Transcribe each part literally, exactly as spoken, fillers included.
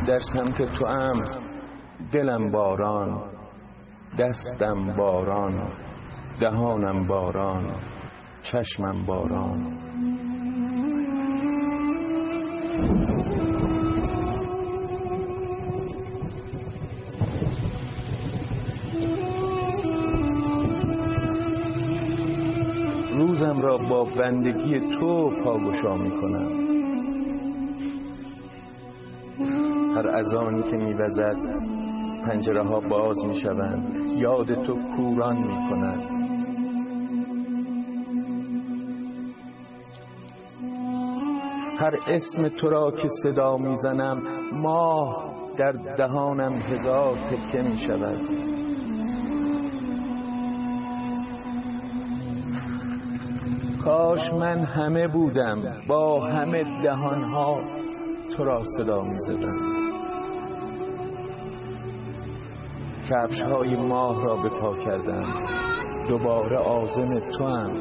در سمت تو ام، دلم باران، دستم باران، دهانم باران، چشمم باران. روزم را با بندگی تو پاگشا می کنم. هر اذانی که می وزد پنجره ها باز می شوند، یاد تو کوران می کنند. هر اسم تو را که صدا می زنم، ماه در دهانم هزار تکه می شود. کاش من همه بودم، با همه دهانها تو را صدا می زدم. کفش های ماه را به پا کردم، دوباره عازم تو ام.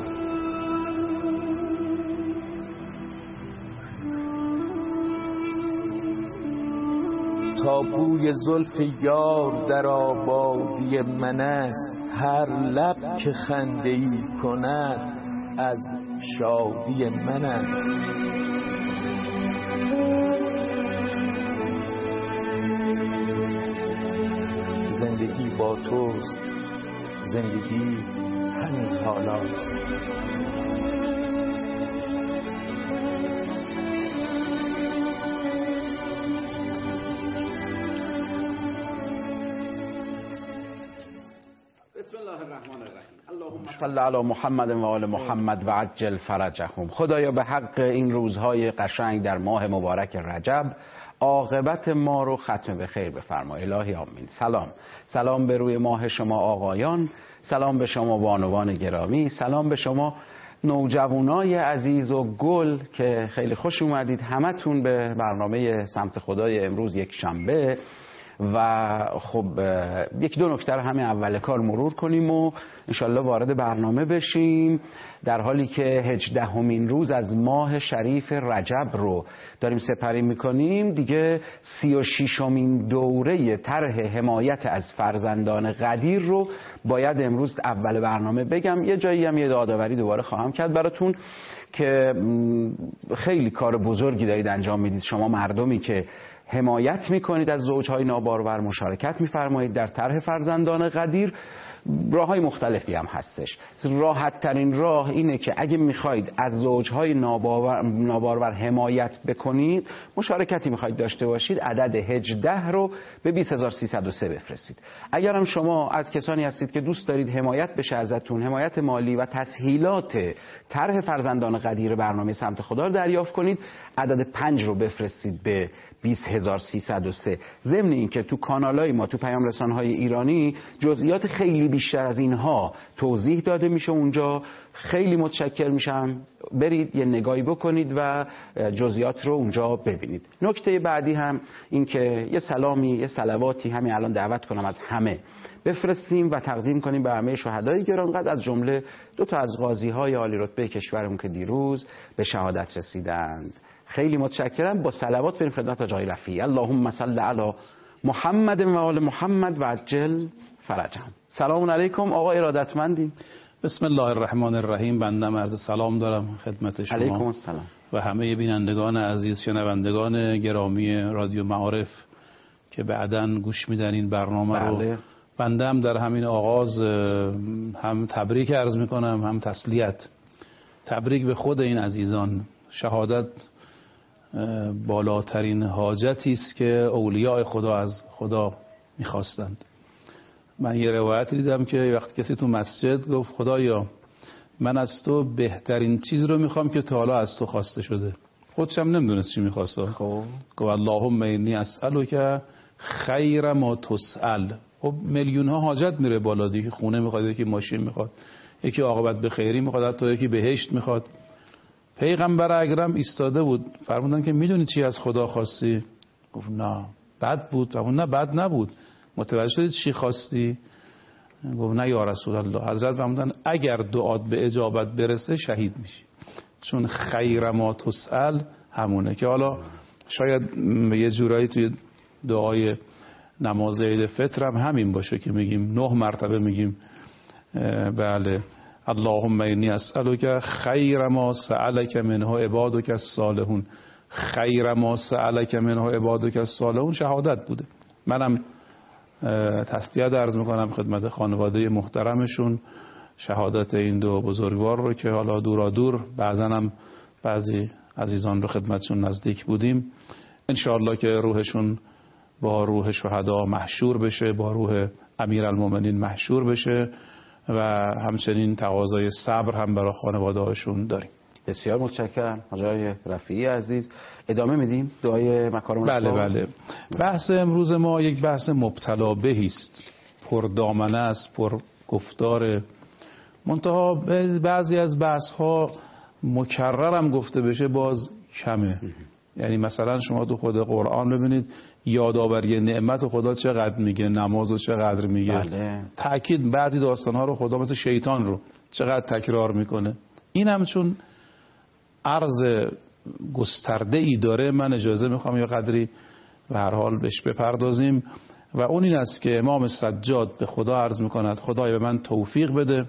تا بوی زلف یار در آبادی من است، هر لب که خنده ای کند از شادی من است. زندگی با توست، زندگی همین حالاست. صلی علی محمد و آل محمد و عجل فرجهم. خدایا به حق این روزهای قشنگ در ماه مبارک رجب عاقبت ما رو ختم به خیر بفرما. الهی آمین. سلام سلام به روی ماه شما آقایان، سلام به شما بانوان گرامی، سلام به شما نوجوانای عزیز و گل که خیلی خوش اومدید همتون به برنامه سمت خدای امروز یک شنبه. و خب یک دو نکته همه اول کار مرور کنیم و انشالله وارد برنامه بشیم، در حالی که هجدهمین روز از ماه شریف رجب رو داریم سپری میکنیم. دیگه سی و ششمین دوره طرح حمایت از فرزندان غدیر رو باید امروز اول برنامه بگم. یه جایی هم یه یادآوری دوباره خواهم کرد براتون که خیلی کار بزرگی دارید انجام میدید شما مردمی که حمایت میکنید از زوجهای نابارور، مشارکت میفرمایید در طرح فرزندان غدیر. راههای مختلفی هم هستش. راحت ترین راه اینه که اگه میخواید از زوجهای نابارور, نابارور حمایت بکنید، مشارکتی میخواید داشته باشید، عدد هجده رو به بیست هزار و سیصد و سه بفرستید. اگر هم شما از کسانی هستید که دوست دارید حمایت بشه ازتون، حمایت مالی و تسهیلات طرح فرزندان غدیر برنامه سمت خدا رو دریافت کنید، عدد پنج رو بفرستید به بیست هزار و سیصد و سه. ضمن این که تو کانالای ما، تو پیام رسانهای ایرانی، جزئیات خیلی بیشتر از اینها توضیح داده میشه اونجا. خیلی متشکر میشم برید یه نگاهی بکنید و جزئیات رو اونجا ببینید. نکته بعدی هم این که یه سلامی، یه صلواتی همین الان دعوت کنم از همه بفرستیم و تقدیم کنیم به همه شهدای گرانقدر، از جمله دو تا از غازی‌های عالی رتبه کشورمون که دیروز به شهادت رسیدند. خیلی متشکرم. با صلوات بریم خدمت آقای رفیعی. اللهم صل علی محمد و آل محمد و عجل فرجهم. سلام علیکم آقای ارادتمندی. بسم الله الرحمن الرحیم. بنده عرض سلام دارم خدمت شما. علیکم السلام. و همه بینندگان عزیز، شنوندگان گرامی رادیو معارف که بعداً گوش میدن این برنامه بله. رو. بنده هم در همین آغاز هم تبریک عرض میکنم، هم تسلیت. تبریک به خود این عزیزان. شهادت بالاترین حاجتی است که اولیاء خدا از خدا میخواستند. من یه روایت دیدم که وقتی کسی تو مسجد گفت خدایا من از تو بهترین چیز رو میخوام که تا حالا از تو خواسته شده، خودش هم نمیدونست چی میخواسته. خب گفت اللهم انی اسألک خیر ما تسأل. خب میلیون ها حاجت میره بالا دیگه، خونه میخواد، یکی ماشین میخواد، یکی عاقبت به خیری میخواد، حتی یکی بهشت میخواد. پیغمبر اکرم ایستاده بود، فرمودن که میدونی چی از خدا خواستی؟ گفت نه. بد بود؟ فرمود نه بد نبود. متوجه شدید چی خواستی؟ گفت نه یا رسول الله. حضرت فرمودن اگر دعات به اجابت برسه شهید میشی، چون خیر ما تسأل همونه. که حالا شاید یه جورایی توی دعای نماز عید فطر هم همین باشه که میگیم نه مرتبه میگیم بله اللهم انی اسألک خیر ما سألک منه عبادک الصالحون. خیر ما سألک منه عبادک الصالحون شهادت بوده. منم تسلیت عرض میکنم خدمت خانواده محترمشون شهادت این دو بزرگوار رو که حالا دورا دور بعضا هم بعضی عزیزان رو خدمتشون نزدیک بودیم. انشاءالله که روحشون با روح شهدا محشور بشه، با روح امیرالمومنین محشور بشه و همچنین تقاضای صبر هم برای خانواده هاشون داریم. بسیار متشکرم آقای رفیعی عزیز. ادامه میدیم دعای مکارم بله بله. بحث امروز ما یک بحث مبتلا بهی است، پر دامنه است، پر گفتار. منتها بعضی از بحث ها مکرر هم گفته بشه باز کمه. یعنی مثلا شما تو خود قرآن ببینید یادآوری نعمت خدا چقدر میگه، نماز رو چقدر میگه. بله. تأکید بعضی داستان ها رو خدا مثل شیطان رو چقدر تکرار میکنه. این هم چون عرض گسترده ای داره من اجازه میخوام یه قدری به هر حال بهش بپردازیم و اون این است که امام سجاد به خدا عرض میکند خدای به من توفیق بده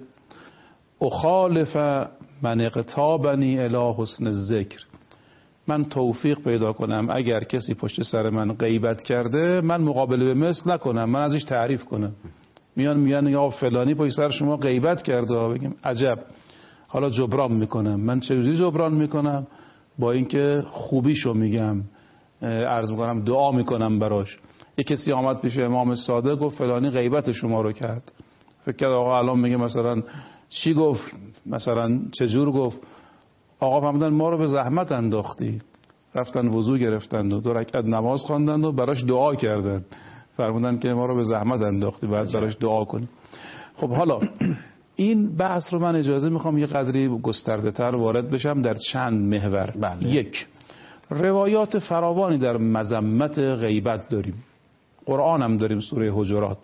اخالف من اغتابنی الی حسن الذکر. من توفیق پیدا کنم اگر کسی پشت سر من غیبت کرده من مقابله به مثل نکنم، من ازش تعریف کنم. میان میان یا فلانی پشت سر شما غیبت کرده، بگیم عجب، حالا جبران میکنم. من چجوری جبران میکنم؟ با اینکه خوبیشو میگم، عرض میکنم دعا میکنم براش. یک کسی آمد پیش امام صادق گفت فلانی غیبت شما رو کرد. فکر کرد آقا الان میگه مثلا چی گفت، مثلا چجور گفت. آقا فهمیدن ما رو به زحمت انداختی، رفتن وضو گرفتند و دو رکعت نماز خواندند و براش دعا کردند. فرمودن که ما رو به زحمت انداختی باید براش دعا کنی. خب حالا این بحث رو من اجازه میخوام یه قدری گسترده تر وارد بشم در چند محور. بله. یک، روایات فراوانی در مذمت غیبت داریم، قرآن هم داریم، سوره حجرات.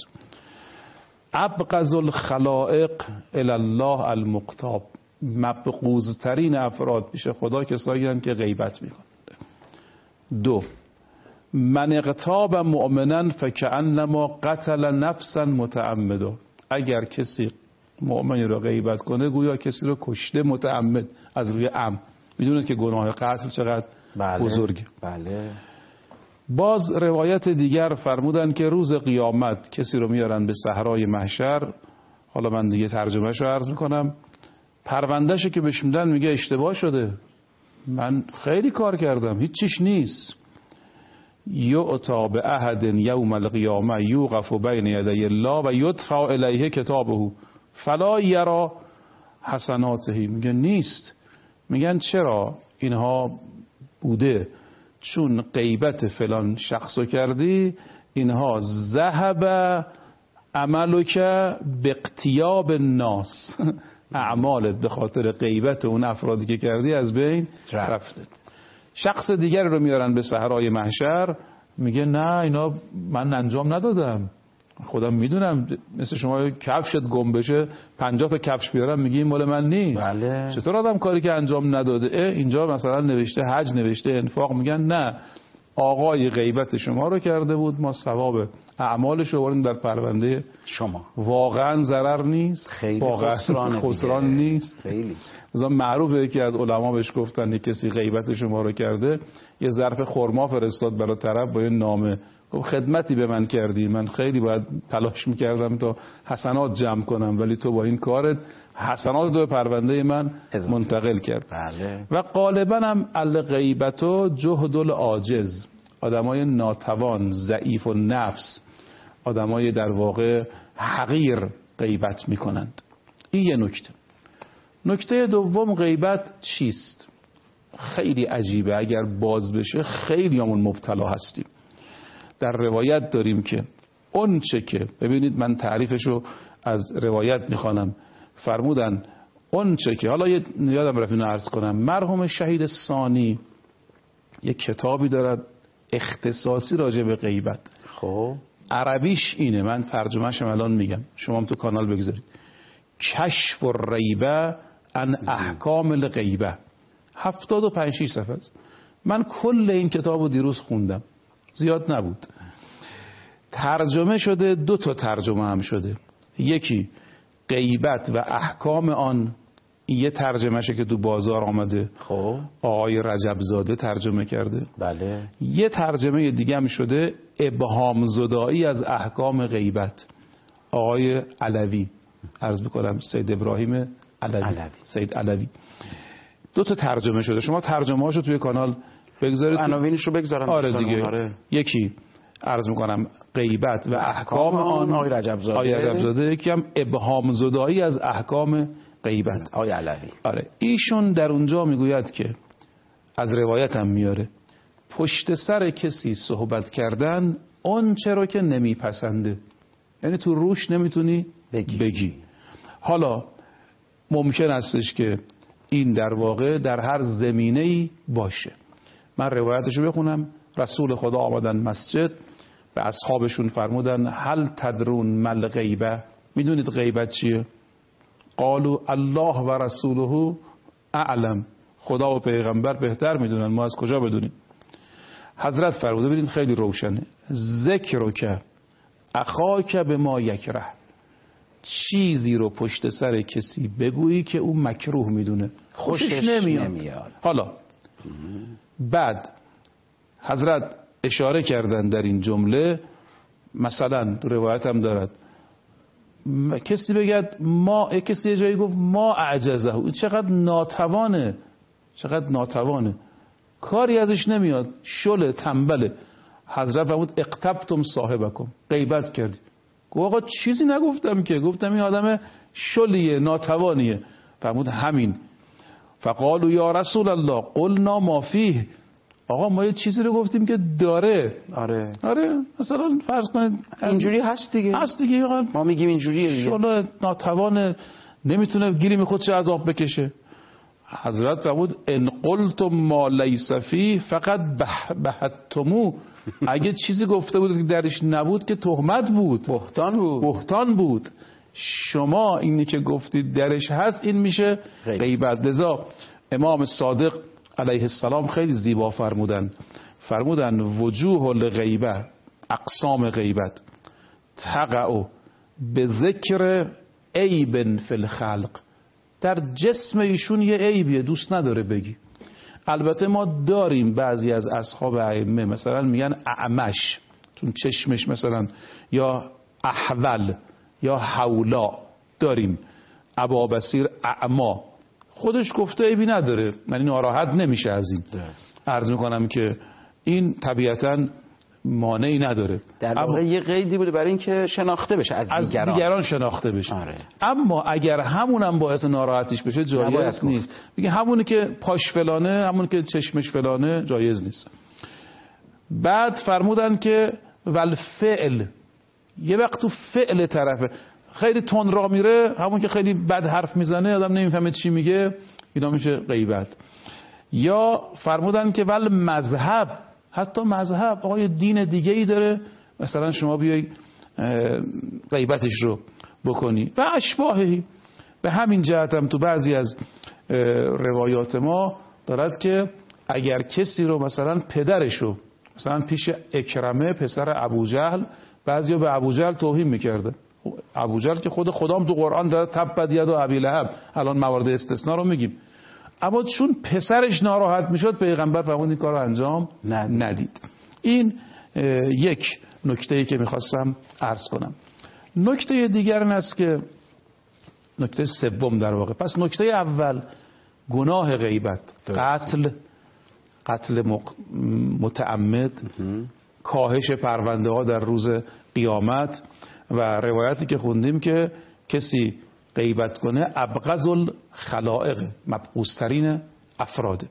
ابغض الخلائق الی الله المغتاب، مبغوض‌ترین افراد پیش خدا کسایی هستند که غیبت میکنند. دو، من اغتاب مؤمنا فکأنما قتل نفسا متعمدا، اگر کسی مؤمنی رو غیبت کنه گویا کسی رو کشته متعمد از روی عمد. میدونید که گناه قتل چقدر بله. بزرگه. بله. باز روایت دیگر فرمودن که روز قیامت کسی رو میارن به صحرای محشر، حالا من دیگه ترجمهش رو عرض میکنم، پروندهشو که بهش میدن میگه اشتباه شده، من خیلی کار کردم هیچ چیش نیست. یؤتی بعهد یوم القیامه یوقف بین یدی الله و یدفع الیه کتابه فلا یرا حسناته، میگه نیست. میگن چرا اینها بوده؟ چون غیبت فلان شخصو کردی، اینها ذهب عملک باغتیاب الناس، اعمالت به خاطر غیبت اون افرادی که کردی از بین رفته. شخص دیگر رو میارن به صحرای محشر، میگه نه اینا من انجام ندادم، خودم میدونم. مثل شما کفشت گم بشه پنجاه تا کفش بیارم میگی این مال من نیست. بله. چطور آدم کاری که انجام نداده؟ اینجا مثلا نوشته حج، نوشته انفاق، میگن نه آقای غیبت شما رو کرده بود، ما ثواب اعمالش رو آوردیم در پرونده شما. واقعا ضرر نیست، خیلی واقعا خسران, خسران نیست. خیلی مثلا معروفه که از علما بهش گفتن یک کسی غیبت شما رو کرده، یه ظرف خرما فرستاد برای طرف با یه نامه، خب خدمتی به من کردی، من خیلی باید تلاش میکردم تا حسنات جمع کنم ولی تو با این کارت حسنات رو به پرونده من منتقل کرد. بله. و غالبا هم الغیبتو جهد العاجز، آدمای ناتوان، ضعیف و نفس، آدمای در واقع حقیر غیبت میکنند. این یه نکته. نکته دوم، غیبت چیست؟ خیلی عجیبه، اگر باز بشه خیلی همون مبتلا هستیم. در روایت داریم که اون چه که، ببینید من تعریفشو از روایت میخوانم، فرمودن اون چه که، حالا یادم رفت اینو عرض کنم، مرحوم شهید ثانی یک کتابی دارد اختصاصی راجع به غیبت. خب عربیش اینه، من ترجمهش الان میگم، شما هم تو کانال بگذارید. کشف الریبه عن احکام الغیبه، هفتاد و پنج شش صفحه است. من کل این کتابو دیروز خوندم، زیاد نبود. ترجمه شده، دو تا ترجمه هم شده. یکی غیبت و احکام آن، یه ترجمهشه که تو بازار آمده، خب آقای رجب زاده ترجمه کرده. بله. یه ترجمه دیگه هم شده ابهام زدایی از احکام غیبت، آقای علوی، عرض بکنم سید ابراهیم علوی, علوی. سید علوی. دو تا ترجمه شده. شما ترجمه هاشو توی کانال بگذارید، عناوینش رو بگذارم. آره دیگه. آره. یکی عرض میکنم غیبت و احکام آن، آقای رجب زاده. آقای رجب زاده. یکی هم ابهام زدایی از احکام غیبت، آقای علوی. آره. ایشون در اونجا میگوید که از روایت هم میاره پشت سر کسی صحبت کردن اون چرا که نمیپسنده، یعنی تو روش نمیتونی بگی. بگی. حالا ممکن استش که این در واقع در هر زمینه‌ای باشه. من روایتشو بخونم. رسول خدا آمدن مسجد، به اصحابشون فرمودن هل تدرون مل غیبه، میدونید غیبت چیه؟ قالوا الله و رسوله اعلم، خدا و پیغمبر بهتر میدونن، ما از کجا بدونیم؟ حضرت فرموده، ببینید خیلی روشنه، ذکر که اخاک به ما یکره، چیزی رو پشت سر کسی بگویی که اون مکروه میدونه، خوشش, خوشش نمیاد. نمیاد. حالا بعد حضرت اشاره کردن در این جمله، مثلا روایت هم دارد کسی بگد ما، کسی یه جایی گفت ما اعجزه، این چقدر ناتوانه، چقدر ناتوانه، کاری ازش نمیاد، شله، تنبله. حضرت فرمود اقتبتم صاحبکم، غیبت کردی. گفت آقا چیزی نگفتم که، گفتم این آدم شلیه، ناتوانیه. فرمود همین. فقالوا یا رسول الله قلنا ما فیه، آقا ما یه چیزی رو گفتیم که داره. آره آره مثلا فرض کنید اینجوری هست دیگه، هست دیگه، ما میگیم اینجوریه دیگه، شله، ناتوانه، نمیتونه گیریم خودش از آب بکشه. حضرت فرمود ان قلتم ما لیس فیه فقط بهتمو، اگه چیزی گفته بود که درش نبود که تهمت بود، بهتان بود، بهتان بود. شما اینی که گفتید درش هست این میشه غیبت. لذا امام صادق علیه السلام خیلی زیبا فرمودن، فرمودن وجوه الغیبه، اقسام غیبت، تقع به ذکر عیب فی الخلق، در جسم ایشون یه عیبیه دوست نداره بگی. البته ما داریم بعضی از اصحاب ائمه مثلا میگن اعمش، چون چشمش مثلا، یا احول یا حولا داریم، ابا بصیر اعما، خودش گفته عیبی نداره، من ناراحت نمیشه از این. عرض میکنم که این طبیعتاً مانعی نداره، در واقع یه قیدی بوده برای اینکه شناخته بشه از, از دیگران. دیگران شناخته بشه. آره. اما اگر همونم باعث ناراحتیش بشه جایز نیست. میگه همونی که پاش فلانه، همونی که چشمش فلانه جایز نیست. بعد فرمودن که والفعل، یه وقت تو فعل طرفه خیلی تند راه میره، همون که خیلی بد حرف میزنه آدم نمیفهمه چی میگه، اینا میشه غیبت. یا فرمودن که ول مذهب، حتی مذهب آقای دین دیگه ای داره، مثلا شما بیای غیبتش رو بکنی و اشباهی. به همین جهت هم تو بعضی از روایات ما دارد که اگر کسی رو مثلا پدرش رو مثلا پیش اکرمه پسر ابوجهل، بعضیا به ابوجهل توهین میکرده، ابوجهل که خود خدام تو قرآن داره تبت ید و ابی لهب، الان موارد استثناء رو میگیم، اما چون پسرش ناراحت میشد پیغمبر فرمود این کار رو انجام ندید, ندید. این یک نکته‌ای که میخواستم عرض کنم. نکته دیگر این است که نکته سوم در واقع، پس نکته اول گناه غیبت، قتل، قتل متعمد، کاهش پرونده ها در روز قیامت، و روایتی که خوندیم که کسی غیبت کنه ابغض الخلائق، مبغوض‌ترین افراده.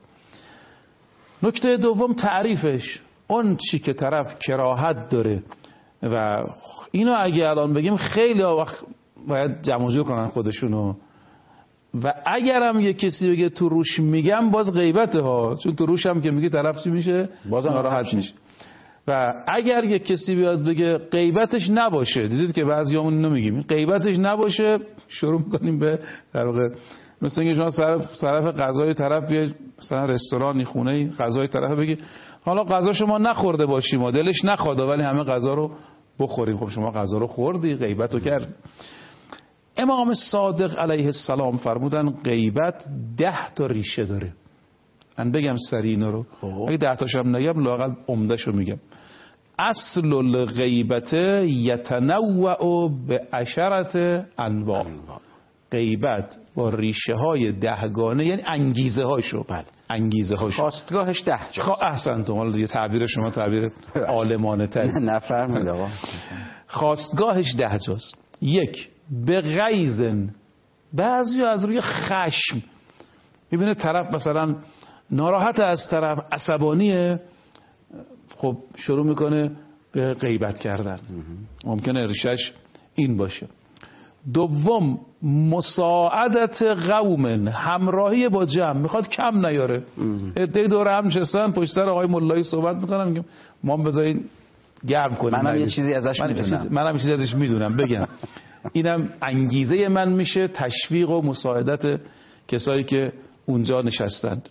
نکته دوم تعریفش، اون چی که طرف کراهت داره، و اینو اگه الان بگیم خیلی وقت باید جمع جور کنن خودشونو، و اگرم یه کسی بگه تو روش میگم باز غیبته ها، چون تو روش هم که میگه طرف چی میشه؟ باز ناراحت میشه. و اگر یه کسی بیاد بگه غیبتش نباشه، دیدید که بعضیامون اینو میگیم غیبتش نباشه، شروع میکنیم به در واقع مثلا اینکه شما طرف طرف غذای طرف بیاید مثلا رستورانی خونه‌ای غذای طرف بگی حالا غذا شما نخورده باشیم و دلش نخواد ولی همه غذا رو بخوریم. خب شما غذا رو خوردی، غیبت رو کردی. امام صادق علیه السلام فرمودن غیبت ده تا ریشه داره. من بگم سریع اینا رو، اگه ده تاشم نگم لااقل عمده‌شو میگم. اصل الغیبت یتنوع به عشرت انواع. غیبت با ریشه های دهگانه، یعنی انگیزه هاشو، بله انگیزه هاشو، خواستگاهش ده جاست. خب احسنتم، حالا دیگه تعبیر شما تعبیر عالمانه تر. نفرمایید آقا. خواستگاهش ده جاست. یک، به غیظن، بعضی از روی خشم میبینه طرف مثلا ناراحت، از طرف عصبانیه، خب شروع میکنه به غیبت کردن. ممکنه ریشش این باشه. دوم، مساعدت قوم، همراهی با جمع، میخواد کم نیاره. عده دور هم نشستن پشت سر آقای مولایی صحبت میکنن، میگم ما بذارین گرم کنیم. منم یه چیزی ازش من میدونم. منم یه چیزی ازش میدونم بگم. اینم انگیزه من میشه، تشویق و مساعدت کسایی که اونجا نشستند.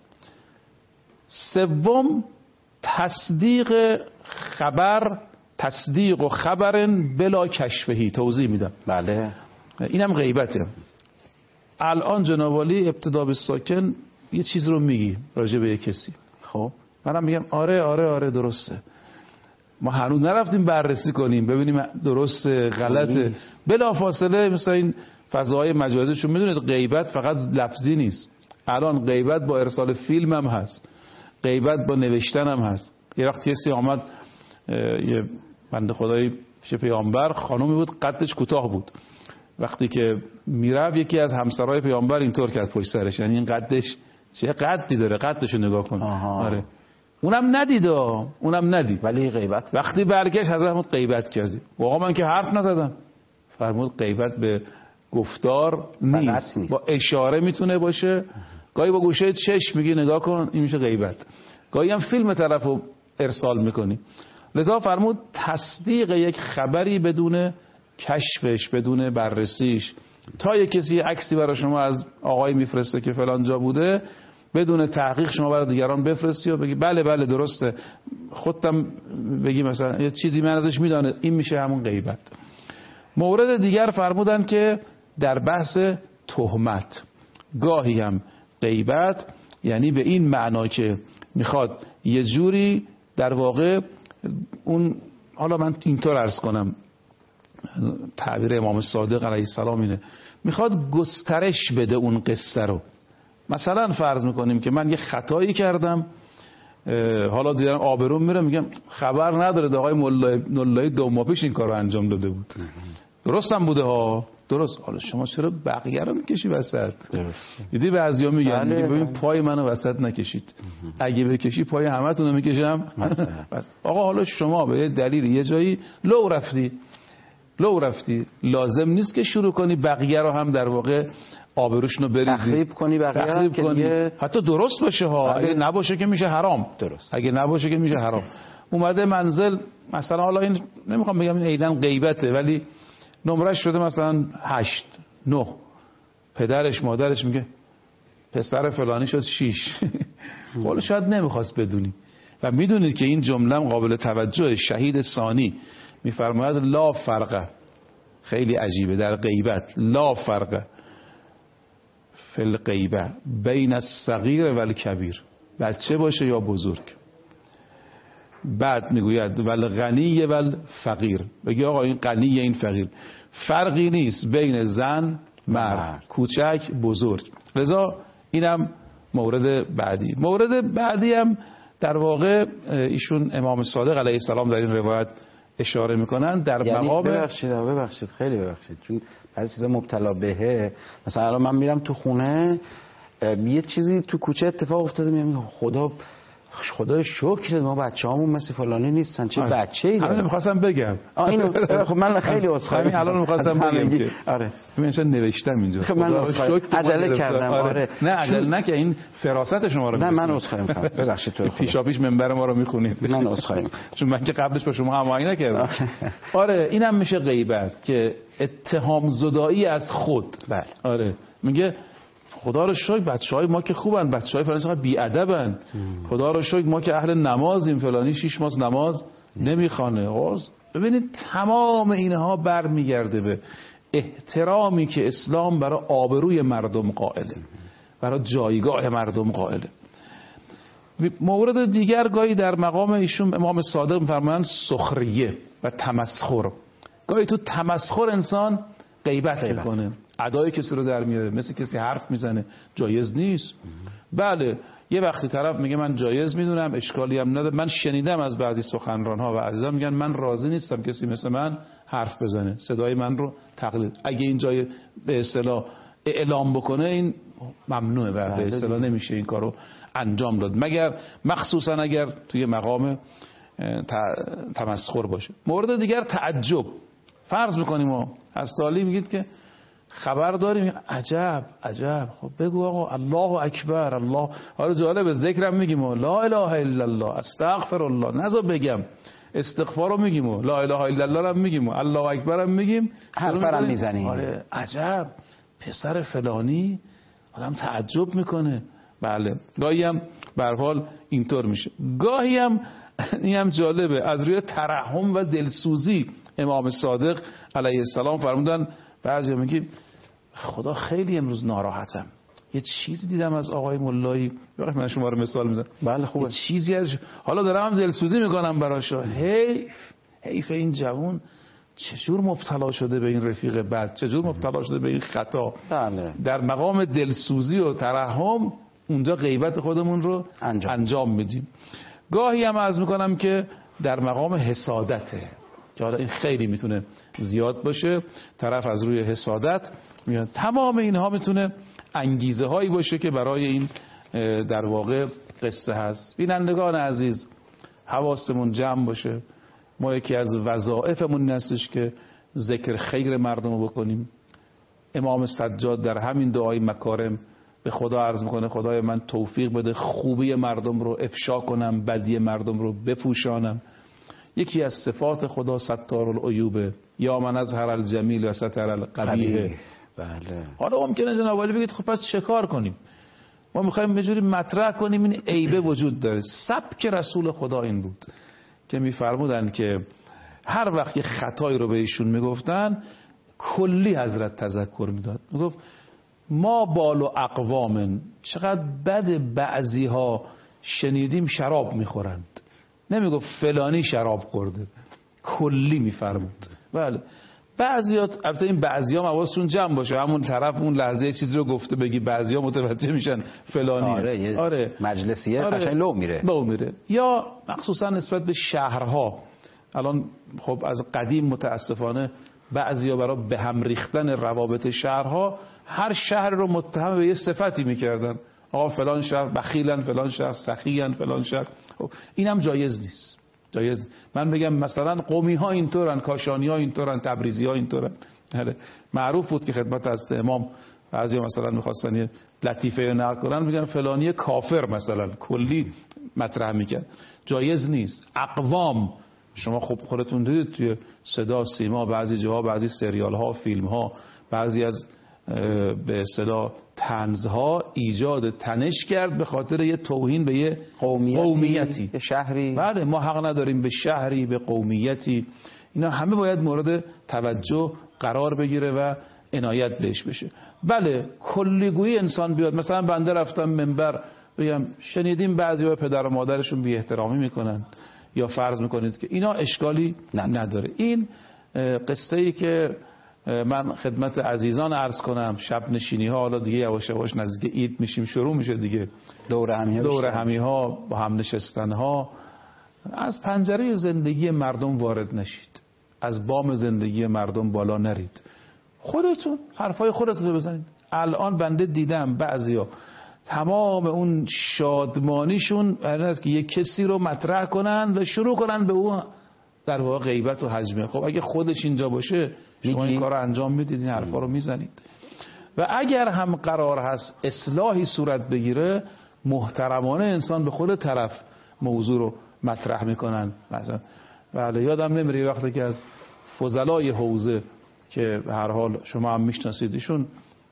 سوم، تصدیق خبر، تصدیق و خبرن بلا کشفهی. توضیح میدم. بله، اینم غیبته. الان جناب عالی ابتدا به ساکن یه چیز رو میگی راجع به کسی، خب منم میگم آره آره آره درسته، ما هنوز نرفتیم بررسی کنیم ببینیم درسته غلطه. بلا فاصله مثلا این فضاهای مجازی، چون میدونید غیبت فقط لفظی نیست. الان غیبت با ارسال فیلم هم هست، غیبت با نوشتن هم هست. یه وقت کسی آمد، یه بنده خدایی پیش پیامبر، خانومی بود قدش کوتاه بود، وقتی که میرفت یکی از همسرای پیامبر اینطور کرد پشت سرش، یعنی این قدش چه قدی داره، قدشو نگاه کن. آره اونم ندید، اونم ندید، ولی غیبت وقتی برگشت حضرت غیبت کردی. آقا من که حرف نزدم. فرمود غیبت به گفتار نیست. نیست، با اشاره میتونه باشه. گاهی با گوشه چشم میگی نگاه کن، این میشه غیبت. گاهی هم فیلم طرفو ارسال میکنی. لذا فرمود تصدیق یک خبری بدون کشفش، بدون بررسیش. تا یک کسی عکسی برای شما از آقای میفرسته که فلان جا بوده، بدون تحقیق شما برای دیگران بفرستی و بگی بله بله درسته، خودم بگی مثلا یه چیزی من ازش میدانه، این میشه همون غیبت. مورد دیگر فرمودن که در بحث تهمت، گاهی هم غیبت یعنی به این معنا که میخواد یه جوری در واقع اون، حالا من اینطور عرض کنم، تعبیر امام صادق علیه السلام اینه، میخواد گسترش بده اون قصه رو. مثلا فرض میکنیم که من یه خطایی کردم، حالا دیدم آبروم میره، میگم خبر نداره آقای مولایی دو ماه پیش این کار رو انجام داده بود. درستم بوده ها، درست. حالا شما چرا بقیه رو میکشی وسط؟ دیدی بعضیا میگن میگه ببین پای منو وسط نکشید، اگه بکشی پای همتون رو میکشم. بس آقا حالا شما به یه دلیل یه جایی لو رفتی، لو رفتی لازم نیست که شروع کنی بقیه رو هم در واقع آبروشونو بریزی، تخریب کنی بقیه تخریب که کنی. دیگه... حتی درست باشه ها، اگه نباشه که میشه حرام. درست، اگه نباشه که میشه حرام. اومده منزل مثلا، حالا این نمیخوام بگم این عیدن غیبته، ولی نمرش شده مثلا هشت نه، پدرش مادرش میگه پسر فلانی شد شیش. حالا شاید نمیخواست بدونی و میدونید که این جمله قابل توجه. شهید ثانی میفرماید لا فرقه، خیلی عجیبه در غیبت، لا فرقه فی الغیبه بین الصغیر و الکبیر، بچه باشه یا بزرگ. بعد میگوید ول غنی ول فقیر، بگی آقا این غنی این فقیر، فرقی نیست بین زن مرد، کوچک بزرگ. لذا اینم مورد بعدی. مورد بعدی هم در واقع ایشون امام صادق علیه السلام در این روایت اشاره میکنن در یعنی مقام. ببخشید ببخشید خیلی ببخشید، چون بعضی چیزا مبتلا بهه. مثلا الان من میرم تو خونه، یه چیزی تو کوچه اتفاق افتاده، میگم خدا خدای شکر ما بچه‌هامون مثل فلانی نیستن، چه بچه‌ای داره. همین می‌خواستم بگم. آ اینو خب من خیلی عذرخواهی همین الان می‌خواستم بگم که آره ببین چون نوشتم اینجا. خب من عجله کردم. آره نه عجله نه که این فراست شما رو. نه من عذرخواهی می‌کنم، ببخشید تو پیشاپیش منبر ما رو می‌خونید. من عذرخواهی می‌کنم چون من که قبلش با شما هماهنگی نکردم. آره اینم میشه غیبت که اتهام زدایی از خود. بله آره میگه خدا رو شکر بچهای ما که خوبن، بچهای فلانی چقدر بی‌ادبن، خدا رو شکر ما که اهل نمازیم، فلانی شش ماه نماز نمیخوانه. ببینید تمام اینها برمیگرده به احترامی که اسلام برای آبروی مردم قائله، برای جایگاه مردم قائله. مورد دیگر گاهی در مقام ایشون امام صادق می‌فرمایند سخریه و تمسخر. گاهی تو تمسخر انسان غیبت میکنه، ادای کسی رو در میاره، مثل کسی حرف میزنه، جایز نیست. بله یه وقتی طرف میگه من جایز میدونم، اشکالی هم نداره. من شنیدم از بعضی سخنران‌ها و عزیزان میگن من راضی نیستم کسی مثل من حرف بزنه، صدای من رو تقلید. اگه این جای به اصطلاح اعلام بکنه این ممنوعه و به اصطلاح نمیشه این کارو انجام داد، مگر مخصوصا اگر توی مقام تمسخر باشه. مورد دیگر تعجب. فرض میکنیم ما از تعالی میگید که خبر داریم، عجب عجب، خب بگو آقا الله اکبر، الله. حالا جالبه ذکرم میگیم لا اله الا الله، استغفر الله، نذار بگم استغفار رو میگیم، لا اله الا الله رو میگیم، الله اکبر هم میگیم، حرفم میزنیم. آره عجب پسر فلانی، آدم تعجب میکنه. بله گاهی هم به هر حال اینطور میشه. گاهی هم این هم جالبه، از روی ترحم و دلسوزی امام صادق علیه السلام فرمودن، بعضی میگه خدا خیلی امروز ناراحتم، یه چیزی دیدم از آقای ملایی، من شما رو مثال میزنم، بله خوبه، یه چیزی از حالا دارم دلسوزی میکنم براش، حیف حیف این جوان چجور مبتلا شده به این رفیق بد، چجور مبتلا شده به این خطا. بله. در مقام دلسوزی و ترحم اونجا غیبت خودمون رو انجام, انجام میدیم. گاهی هم عرض میکنم که در مقام حسادته، که حالا این خیلی میتونه زیاد باشه، طرف از روی حسادت میاد. تمام اینها میتونه انگیزه هایی باشه که برای این در واقع قصه هست. بینندگان عزیز حواسمون جمع باشه، ما یکی از وظایفمون هستش که ذکر خیر مردم رو بکنیم. امام سجاد در همین دعای مکارم به خدا عرض میکنه خدای من توفیق بده خوبی مردم رو افشا کنم، بدی مردم رو بپوشانم. یکی از صفات خدا ستار العیوبه، یا من اظهر الجمیل و ستر القبیح. بله. حالا ممکنه جناب عالی بگید خب پس چه کار کنیم؟ ما میخوایم یه جوری مطرح کنیم این عیبه وجود داره. سبک رسول خدا این بود که میفرمودن که هر وقت یه خطایی رو به ایشون میگفتن کلی حضرت تذکر میداد، میگفت ما بال و اقوامن، چقدر بد بعضی ها شنیدیم شراب میخورند، نمیگفت فلانی شراب خورده، کلی میفرمود. بله بعضیا، البته این بعضیا حواستون جمع باشه، همون طرف اون لحظه چیزی رو گفته بگی بعضیا متوجه میشن فلانی. آره, آره. مجلسیه آره. قشنگ لو میره لو میره. یا مخصوصا نسبت به شهرها، الان خب از قدیم متاسفانه بعضیا برای به هم ریختن روابط شهرها هر شهر رو متهم به یه صفتی میکردن، آقا فلان شهر بخیلن، فلان شهر سخیان، فلان شهر. خب این هم جایز نیست. جایز من بگم مثلا قومی ها اینطورن، کاشانی ها اینطورن، تبریزی ها اینطورن. معروف بود که خدمت از امام بعضی مثلا میخواستن یه لطیفه نقل کنن میگن فلانی کافر مثلا، کلی مطرح میکرد. جایز نیست. اقوام شما خب خودتون دیدید توی صدا سیما بعضی جاها، بعضی سریال ها، فیلم ها، بعضی از به اصطلاح طنزها ایجاد تنش کرد به خاطر یه توهین به یه قومیتی, قومیتی. به شهری. بله ما حق نداریم به شهری، به قومیتی. اینا همه باید مورد توجه قرار بگیره و عنایت بهش بشه. بله کلیگویی انسان بیاد، مثلا بنده رفتم منبر بگم شنیدیم بعضی‌ها پدر و مادرشون بی احترامی میکنن، یا فرض میکنید که اینا اشکالی نداره. این قصه ای که من خدمت عزیزان عرض کنم، شب نشینی ها، حالا دیگه یواش یواش نزدیک عید میشیم، شروع میشه دیگه دور همی ها دور همی ها با هم نشستن ها. از پنجره زندگی مردم وارد نشید، از بام زندگی مردم بالا نرید، خودتون حرفای خودتون بزنید. الان بنده دیدم بعضیا تمام اون شادمانیشون برای است که یک کسی رو مطرح کنن و شروع کنن به اون در واقع غیبت و هجمه. خب اگه خودش اینجا باشه شما این کار رو انجام میدید، این حرفا رو میزنید. و اگر هم قرار هست اصلاحی صورت بگیره، محترمانه انسان به خود طرف موضوع رو مطرح میکنن. مثلا بله یادم نمیره وقتی که از فضلای حوزه که به هر حال شما هم میشناسید، ایشون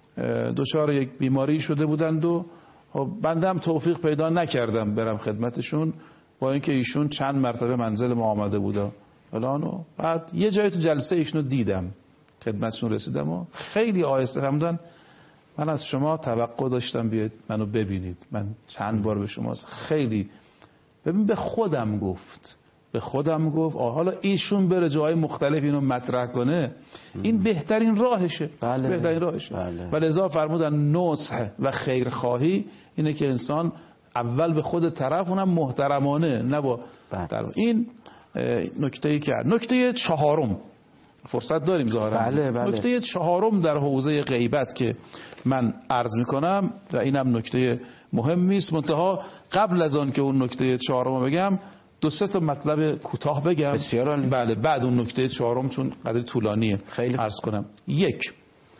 دچار یک بیماری شده بودند و بنده هم توفیق پیدا نکردم برم خدمتشون، با اینکه ایشون چند مرتبه منزل ما آمده بودن. فلانو. بعد یه جای تو جلسه ایشونو دیدم، خدمتشون رسیدم و خیلی آهسته فرمودن من از شما توقع داشتم بیاید منو ببینید. من چند بار به شما خیلی ببین به خودم گفت به خودم گفت آه حالا ایشون بره جای مختلف اینو مطرح کنه این بهترین راهشه. بله. بهترین راهشه. بله. و لذا فرمودن نصح و خیرخواهی اینه که انسان اول به خود طرف اونم محترمانه نه با طرف. این نکته‌ای که نکته چهارم فرصت داریم ظاهرا. بله بله. نکته چهارم در حوزه غیبت که من عرض میکنم و اینم نکته مهمی است، منتها قبل از آن که اون نکته چهارم بگم دو سه تا مطلب کوتاه بگم. بسیار عالی. بله بعد اون نکته چهارم چون قدر طولانیه خیلی عرض کنم. یک،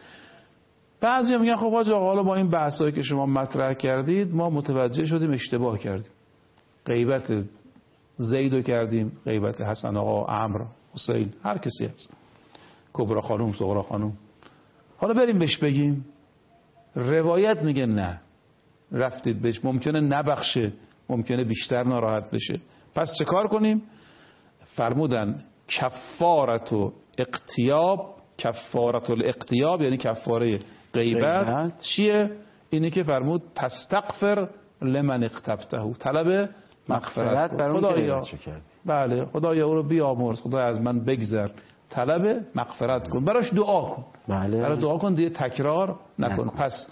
بعضیا میگن خب حاج آقا حالا با این بحثایی که شما مطرح کردید ما متوجه شدیم اشتباه کردیم، غیبت زیدو کردیم، غیبت حسن آقا، عمرو، حسین، هر کسی هست، کبرا خانوم، صغرا خانوم، حالا بریم بهش بگیم. روایت میگه نه، رفتید بهش ممکنه نبخشه، ممکنه بیشتر ناراحت بشه، پس چه کار کنیم؟ فرمودن کفارت و اقتیاب. کفارت الاقتیاب یعنی کفاره غیبت چیه؟ اینه که فرمود تستغفر لمن اغتبته، طلب مغفرت بر اون خدایا. بله خدایا او رو بیامرز، خدایا از من بگذر، طلب مغفرت کن، براش دعا کن. بله. براش دعا کن، دیگه تکرار نکن. نکن. پس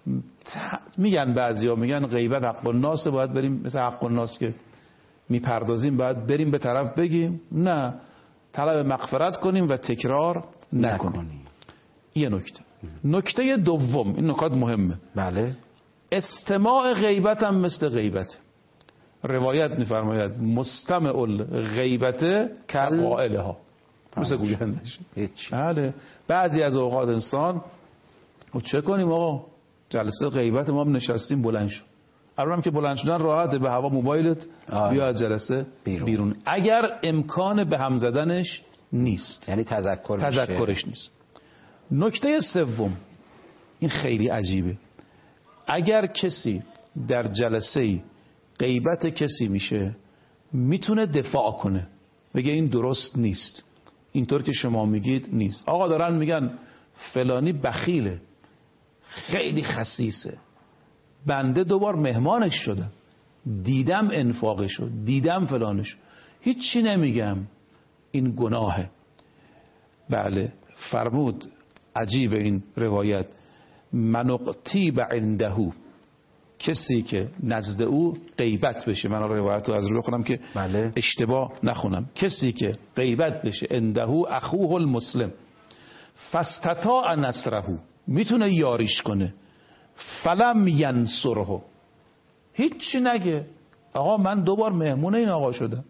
میگن بعضیا میگن غیبت حق الناس، باید بریم مثل حق الناس که میپردازیم باید بریم به طرف بگیم، نه، طلب مغفرت کنیم و تکرار نکنیم. نکنیم. یه نکته. نکته دوم، این نکات مهمه. بله. استماع غیبت هم مثل غیبت. روایت میفرماید مستمع الغیبت کقائلها، مثل گویندش. بله. بعضی از اوقات انسان و چه کنیم آقا جلسه غیبت ما هم نشستیم بلند شد، الانم که بلند شدن راحته، به هوا موبایلت بیا از جلسه بیرون. بیرون اگر امکان به هم زدنش نیست، یعنی تذکر تذکرش نیست. نکته سوم، این خیلی عجیبه، اگر کسی در جلسه غیبت کسی میشه میتونه دفاع کنه، بگه این درست نیست، اینطور که شما میگید نیست. آقا دارن میگن فلانی بخیله، خیلی خسیسه، بنده دوبار مهمانش شدم، دیدم انفاقش شد، دیدم فلانش، هیچی نمیگم، این گناهه. بله. فرمود عجیب این روایت من اغتیب عنده، کسی که نزد او غیبت بشه، من روایت رو از رو بخونم که بله. اشتباه نخونم، کسی که غیبت بشه عنده اخوه المسلم فاستطاع نصره، میتونه یاریش کنه، فلم ینصره، هیچی نگه، آقا من دوبار مهمون این آقا شدم،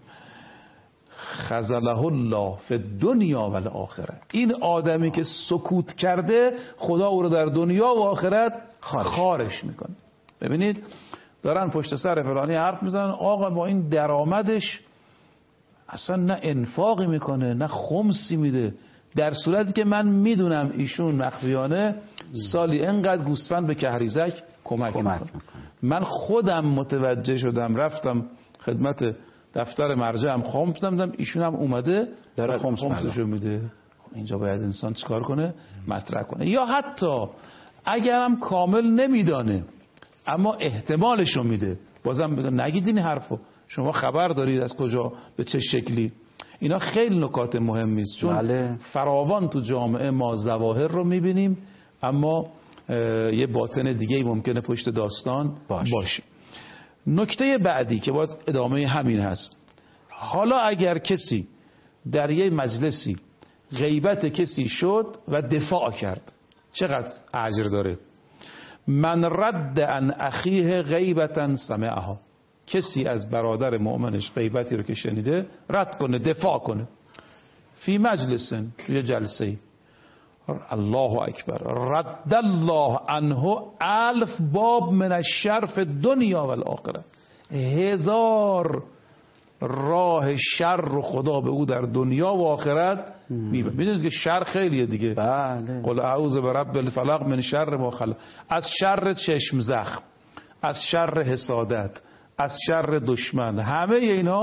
خذله الله فی الدنیا و الاخره، این آدمی که سکوت کرده خدا او رو در دنیا و آخرت خارش, خارش میکنه. ببینید دارن پشت سر فلانی حرف میزنن، آقا با این درآمدش اصلا نه انفاقی میکنه نه خمسی میده، در صورتی که من میدونم ایشون مخفیانه سالی انقدر گوسفند به کهریزک کمک, کمک میکنه. من خودم متوجه شدم، رفتم خدمت دفتر مرجعم خمس دادم، ایشون هم اومده داره خمسشو میده. اینجا باید انسان چیکار کنه؟ مطرح کنه. یا حتی اگرم کامل نمیدانه اما احتمالشو میده، بازم بگم نگید این حرفو، شما خبر دارید از کجا به چه شکلی. اینا خیلی نکات مهمی است، چون بله. فراوان تو جامعه ما ظواهر رو میبینیم اما یه باطن دیگه ممکنه پشت داستان باشه, باشه. نکته بعدی که باز ادامه همین هست، حالا اگر کسی در یه مجلسی غیبت کسی شد و دفاع کرد، چقدر اجر داره؟ من رد عن اخیه غیبتا سمعها، کسی از برادر مؤمنش غیبتی رو که شنیده رد کنه، دفاع کنه، فی مجلس، یه جلسه، الله اکبر، رد الله عنه الف باب من الشر فی الدنیا و الاخره، هزار راه شر رو خدا به او در دنیا و آخرت میبینه. میدونید که شر خیلیه دیگه. بله. قل اعوذ برب الفلق من شر ما خلق، از شر چشم زخم، از شر حسادت، از شر دشمن، همه اینا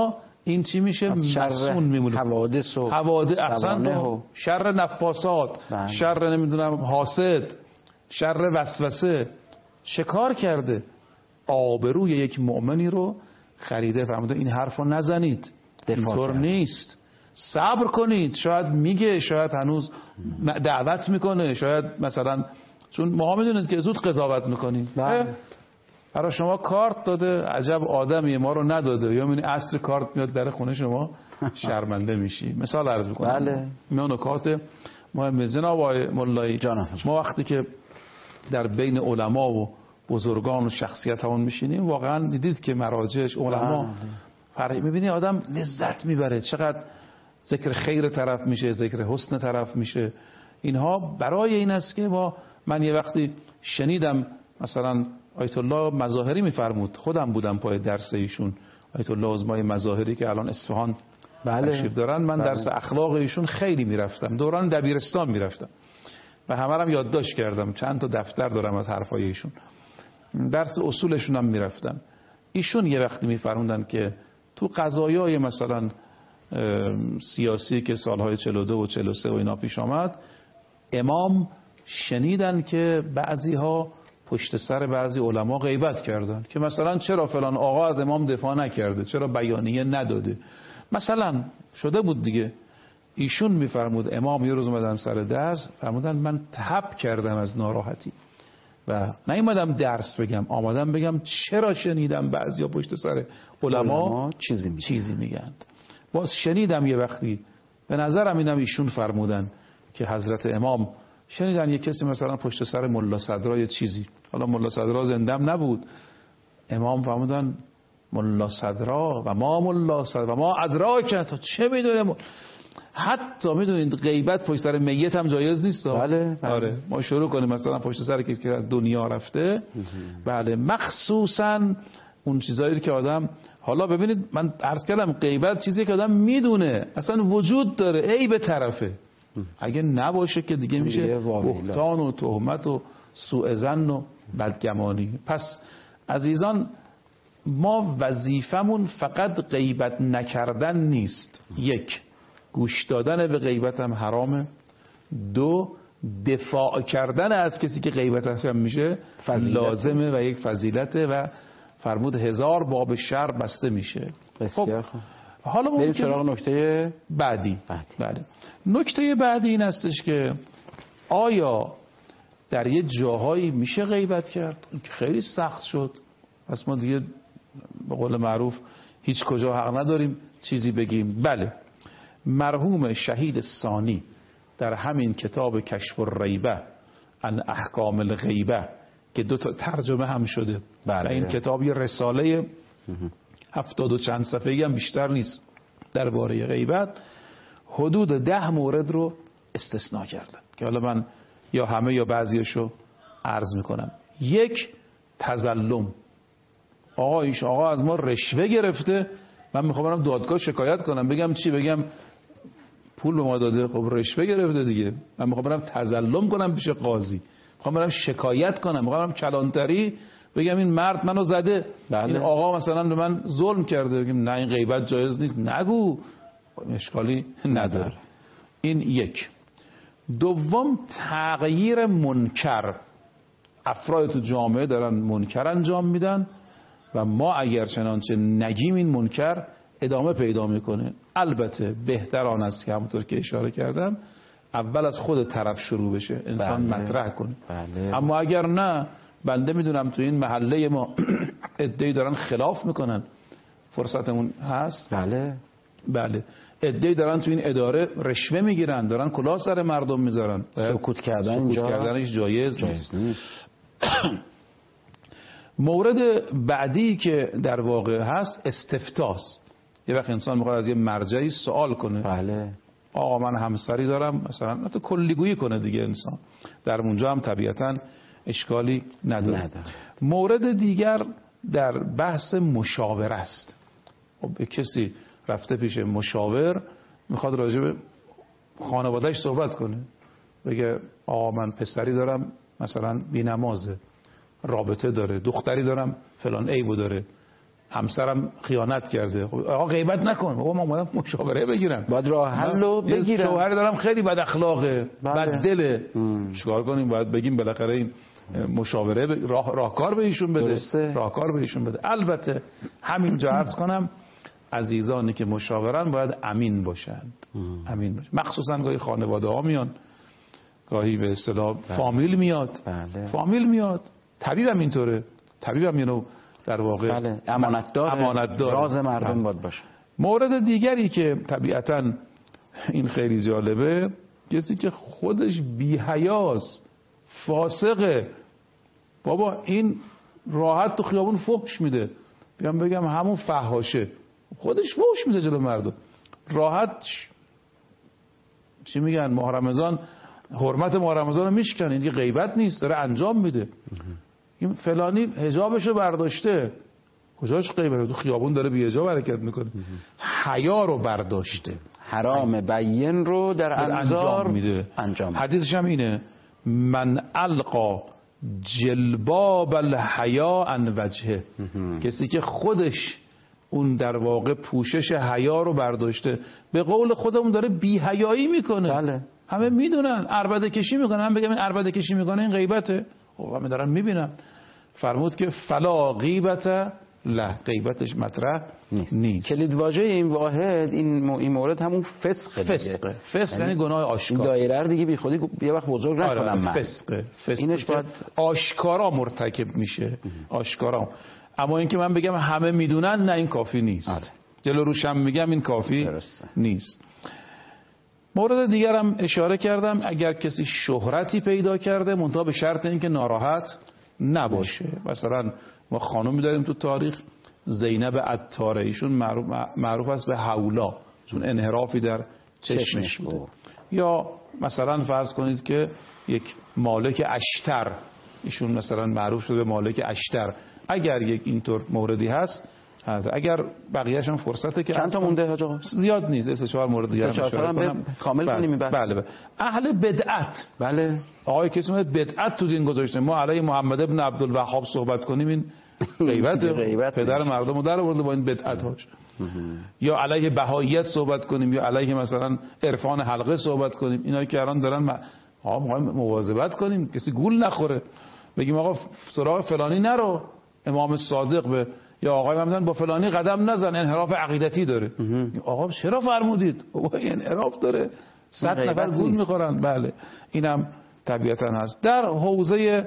این چی میشه؟ مسئول میمونه. حوادث و حوادث اصلا شر نفاسات، بله. شر نمیدونم حاسد، شر وسوسه شکار کرده. آبروی یک مؤمنی رو خریده. فرموده این حرفو نزنید، اینطور نیست، صبر کنید. شاید میگه، شاید هنوز دعوت میکنه، شاید مثلا چون ما میدونید که زود قضاوت میکنیم. برای شما کارت داده، عجب آدمی ما رو نداده، یا میبینی عصر کارت میاد در خونه شما شرمنده میشی. مثال عرض میکنم. بله. میان نکات مهم. جناب آقای مولایی جان، ما وقتی که در بین علما و بزرگان و شخصیت همون میشینیم، واقعا دیدید که مراجعش علما فرقی میبینی، آدم لذت میبره، چقدر ذکر خیر طرف میشه، ذکر حسن طرف میشه. اینها برای این است که ما، من یه وقتی شنیدم مثلا آیت الله مظاهری میفرمود، خودم بودم پای درس ایشون، آیت الله عظمای مظاهری که الان اصفهان بله. تشریف دارن. من بله. درس اخلاق ایشون خیلی میرفتم، دوران دبیرستان میرفتم و همه هم یادداشت کردم، چند تا دفتر دارم از حرفای ایشون. درس اصولشون هم میرفتم. ایشون یه وقتی میفرموندن که تو قضایای مثلا سیاسی که سالهای چهل و دو و چهل و سه و اینا پیش آمد، امام شنیدن که بعضی ها پشت سر بعضی علما غیبت کردن که مثلا چرا فلان آقا از امام دفاع نکرده، چرا بیانیه نداده، مثلا شده بود دیگه. ایشون میفرمود امام یه روز اومدن سر درس، فرمودن من تب کردم از ناراحتی و نیومدم درس بگم، آمدم بگم چرا شنیدم بعضیا پشت سر علما چیزی میگن. چیزی میگن. باز شنیدم یه وقتی، به نظرم اینم ایشون فرمودن که حضرت امام شنیدن یه کسی مثلا پشت سر ملا صدرا یه چیزی، حالا ملا صدرا زندم نبود، امام فرمودن ملا صدرا و ما ملا صدرا و ما ادراک، تو چه میدونیم. حتی میدونید غیبت پشت سر میت هم جایز نیست. بله, بله. آره ما شروع کنیم مثلا پشت سر کسی که دنیا رفته. بله مخصوصا اون چیزایی که آدم، حالا ببینید من عرض کردم غیبت چیزی که آدم میدونه اصلا وجود داره، عیب طرفه، اگه نباشه که دیگه میشه بهتان و تهمت و سوء ظن و بدگمانی. پس عزیزان ما وظیفمون فقط غیبت نکردن نیست. یک، گوش دادن به غیبت هم حرامه. دو، دفاع کردن از کسی که غیبت هم میشه لازمه و یک فضیلته و فرمود هزار باب شر بسته میشه. بسیار خوب. حالا بریم سراغ نکته بعدی. بله. نکته بعدی این هستش که آیا در یه جاهایی میشه غیبت کرد؟ خیلی سخت شد، پس ما دیگه به قول معروف هیچ کجا حق نداریم چیزی بگیم. بله، مرحوم شهید ثانی در همین کتاب کشف الریبه عن احکام الغیبه که دو تا ترجمه هم شده، بله. این کتاب یه رساله هفتاد و چند صفحه‌ای هم بیشتر نیست درباره غیبت، حدود ده مورد رو استثناء کردن که حالا من یا همه یا بعضیشو عرض میکنم. یک، تظلم. آقا ایش آقا از ما رشوه گرفته، من میخوام برم دادگاه شکایت کنم، بگم چی؟ بگم پول به ما داده، خب رشوه گرفته دیگه. من میخوام برم تظلم کنم پیش قاضی، میخوام برم شکایت کنم، میخوام برم کلانتری بگم این مرد منو زده، بله. این آقا مثلا به من ظلم کرده، بگم نه این غیبت جایز نیست، نگو، اشکالی نداره. این یک. دوم، تغییر منکر. افراد تو جامعه دارن منکر انجام میدن و ما اگر چنانچه نگیم این منکر ادامه پیدا میکنه. البته بهتر آن است که همونطور که اشاره کردم اول از خود طرف شروع بشه، انسان بله. مطرح کنه، بله. اما اگر نه، بنده میدونم تو این محله ما عده‌ای دارن خلاف میکنن، فرصتمون هست، بله بله، عده‌ای دارن تو این اداره رشوه میگیرن، دارن کلاه سر مردم میذارن. سکوت کردن سکوت اینجا کردنش جایز نیست. مورد بعدی که در واقع هست استفتاست. یه وقت انسان میخواد از یه مرجعی سوال کنه، بله آقا من همسری دارم مثلا، حتی کلیگویی کنه دیگه، انسان در اونجا هم طبیعتاً اشکالی نداره. نداره. مورد دیگر در بحث مشاوره است. خب کسی رفته پیش مشاور، میخواد راجع به خانواده‌اش صحبت کنه، بگه آقا من پسری دارم مثلا بی‌نمازه، رابطه داره، دختری دارم فلان عیبو داره، همسرم خیانت کرده. خب آقا غیبت نکن، بابا من اومدم مشاوره بگیرم، باید راه حل رو بگیرم. شوهر دارم خیلی بد اخلاقه، بد دله، چیکار کنیم؟ باید بگیم بالاخره این مشاوره ب... راه... راهکار به ایشون بده، درسته. راهکار به ایشون بده. البته همینجا عرض کنم عزیزانی که مشاورن باید امین باشند، امین باشند. مخصوصا گاهی خانواده ها میان، گاهی به اصطلاح فامیل میاد، بله. فامیل میاد، طبیب هم اینطوره، طبیب هم اینو در واقع بله. امانت داره، امانت داره، راز مردم باید باشه. مورد دیگری که طبیعتاً این خیلی جالبه، کسی که خودش بی‌حیاست، فاسقه، بابا این راحت تو خیابون فحش میده، بیام بگم همون فحاشه، خودش فحش میده جلو مردم راحت. چی میگن؟ ماه رمضان، حرمت ماه رمضان رو میشکنه، این دیگه غیبت نیست، داره انجام میده. این فلانی حجابشو برداشته، کجاش غیبته؟ تو خیابون داره بی حجاب حرکت میکنه. حیا رو برداشته، حرام بین رو در انظار انجام میده. انجام حدیثش هم اینه: من القا جلباب الحیا عن وجهه، کسی که خودش اون در واقع پوشش حیا رو برداشته، به قول خودمون داره بی حیایی میکنه. بله. همه میدونن عربده کشی میکنه، هم بگم این عربده کشی میکنه این غیبته، خب همه دارن میبینن. فرمود که فلا غیبت له، غیبتش مطرح نیست, نیست. کلید واژه این واحد این این مورد همون فسقه. فسقه، فسق یعنی گناه آشکار. این دایره رو دیگه بی خودی یه وقت بزرگ نکنم. آره من فسقه، فسق اینش باید آشکارا مرتکب میشه، آشکارا. اما اینکه من بگم همه میدونن، نه این کافی نیست. آره. جلو روشم میگم این کافی درسته. نیست. مورد دیگر هم اشاره کردم، اگر کسی شهرتی پیدا کرده منتها به شرط اینکه ناراحت نباشه. مثلا ما خانومی داریم تو تاریخ، زینب عطاره، ایشون معروف, معروف است به حولا، چون انحرافی در چشمش بوده. یا مثلا فرض کنید که یک مالک اشتر، ایشون مثلا معروف شده به مالک اشتر. اگر یک اینطور موردی هست، اگر بقیه‌اش هم فرصته که چند تا مونده حاج آقا؟ زیاد نیست، سه چهار مورد دیگه اشاره کنم کامل کنیم. بله بله. اهل بدعت، بله آقای کسی میگه بدعت تو دین گذاشته، ما علی محمد ابن عبدالوهاب صحبت کنیم این غیبت پدر مردم رو در آورده با این بدعت‌هاش. یا علیه بهاییت صحبت کنیم، یا علیه مثلا عرفان حلقه صحبت کنیم، اینا که الان دارن آقا ما مواظبت کنیم کسی گول نخوره. بگیم آقا سراغ فلانی نرو، امام صادق به یا آقای مثلا با فلانی قدم نزن، انحراف عقیدتی داره. آقا چرا فرمودید؟ بابا انحراف داره، صد نفر گول میخورن. بله اینم طبیعتا هست. در حوزه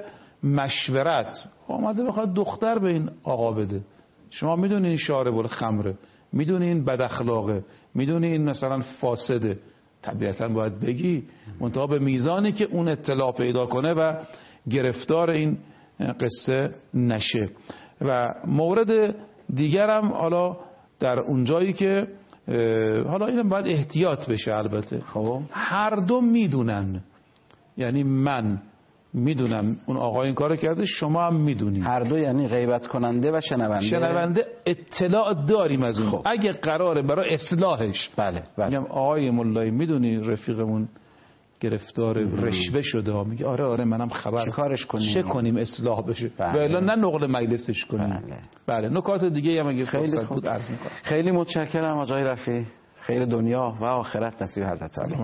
مشورت آمده بخواد دختر به این آقا بده، شما میدونین شارب الخمره، میدونین بد اخلاقه، میدونین مثلا فاسده، طبیعتا باید بگی، منتها به میزانی که اون اطلاع پیدا کنه و گرفتار این قصه نشه. و مورد دیگرم حالا در اونجایی که حالا اینم باید احتیاط بشه. البته خب هر دو میدونن، یعنی من میدونم اون آقا این کارو کرده، شما هم میدونید، هر دو یعنی غیبت کننده و شنونده شنونده اطلاع داریم از اون. خب. اگه قراره برای اصلاحش، بله بله، میگم آقای مولایی میدونی رفیقمون گرفتار رشوه شده، میگه آره آره منم خبر، چه کارش کنیم، چه کنیم اصلاح بشه، بله. ولی نه نقل مجلسش کنیم. بله, بله. نکات دیگه هم اگه خیلی فرصت بود عرض میکنم. خیلی متشکرم آقای رفیع، خیر دنیا و آخرت نصیب حضرت علی.